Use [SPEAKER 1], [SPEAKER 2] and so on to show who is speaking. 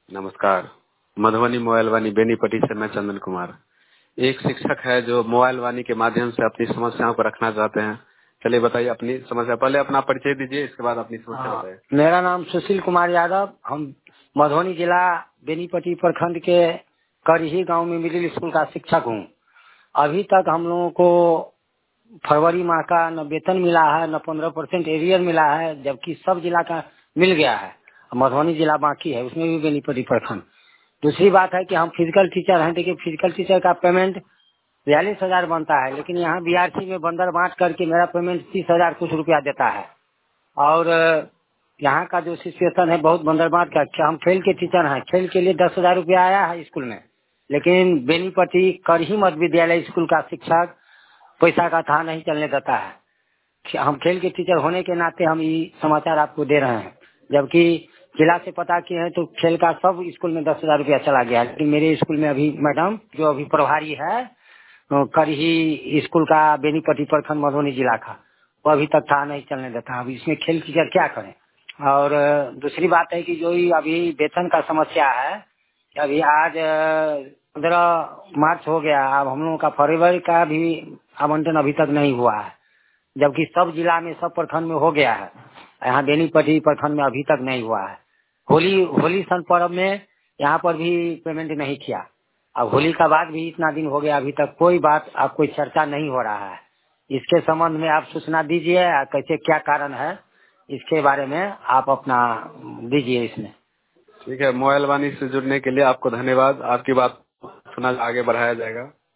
[SPEAKER 1] नमस्कार। मधुबनी मोबाइल वाणी बेनीपट्टी से मैं चंदन कुमार। एक शिक्षक है जो मोबाइल वाणी के माध्यम से अपनी समस्याओं को रखना चाहते हैं। चलिए बताइए अपनी समस्या, पहले अपना परिचय दीजिए, इसके बाद अपनी समस्या बताइए।
[SPEAKER 2] मेरा नाम सुशील कुमार यादव। हम मधुबनी जिला बेनीपट्टी प्रखंड के करही गांव में मिडिल स्कूल का शिक्षक हूं। अभी तक हम लोगों को फरवरी माह का न वेतन मिला है, न 15% एरियर मिला है, जबकि सब जिला का मिल गया है। मधुबनी जिला बाकी है, उसमें भी बेनीपट्टी प्रखंड। दूसरी बात है कि हम फिजिकल टीचर हैं। देखिए, फिजिकल टीचर का पेमेंट 42,000 बनता है, लेकिन यहाँ बीआरसी में बंदर बांट करके मेरा पेमेंट 30,000 कुछ रुपया देता है। और यहाँ का जो सिचुएशन है बहुत बंदरबांट का। हम खेल के टीचर हैं, खेल के लिए 10,000 रुपया आया है स्कूल में, लेकिन बेनीपट्टी करही मध्य विद्यालय स्कूल का शिक्षक पैसा का था नहीं चलने देता है। हम खेल के टीचर होने के नाते हम ये समाचार आपको दे रहे हैं, जबकि जिला से पता किए हैं तो खेल का सब स्कूल में 10,000 रुपया चला गया है। लेकिन मेरे स्कूल में अभी मैडम जो अभी प्रभारी है करही स्कूल का बेनीपट्टी प्रखंड मधुबनी जिला का, वो अभी तक था नहीं चलने देता। अभी इसमें खेल टीचर क्या करें। और दूसरी बात है कि जो ही अभी वेतन का समस्या है कि अभी आज 15 मार्च हो गया, अब हम लोगों का फरवरी का भी आवंटन अभी तक नहीं हुआ है, जबकि सब जिला में सब प्रखंड में हो गया है। यहाँ बेनीपट्टी प्रखंड में अभी तक नहीं हुआ है। होली सन पर्व में यहाँ पर भी पेमेंट नहीं किया। अब होली का बाद भी इतना दिन हो गया, अभी तक कोई बात आप कोई चर्चा नहीं हो रहा है। इसके संबंध में आप सूचना दीजिए, कैसे क्या कारण है इसके बारे में आप अपना दीजिए इसमें।
[SPEAKER 1] ठीक है, मोबाइल वाणी से जुड़ने के लिए आपको धन्यवाद। आपकी बात सुना आगे बढ़ाया जाएगा।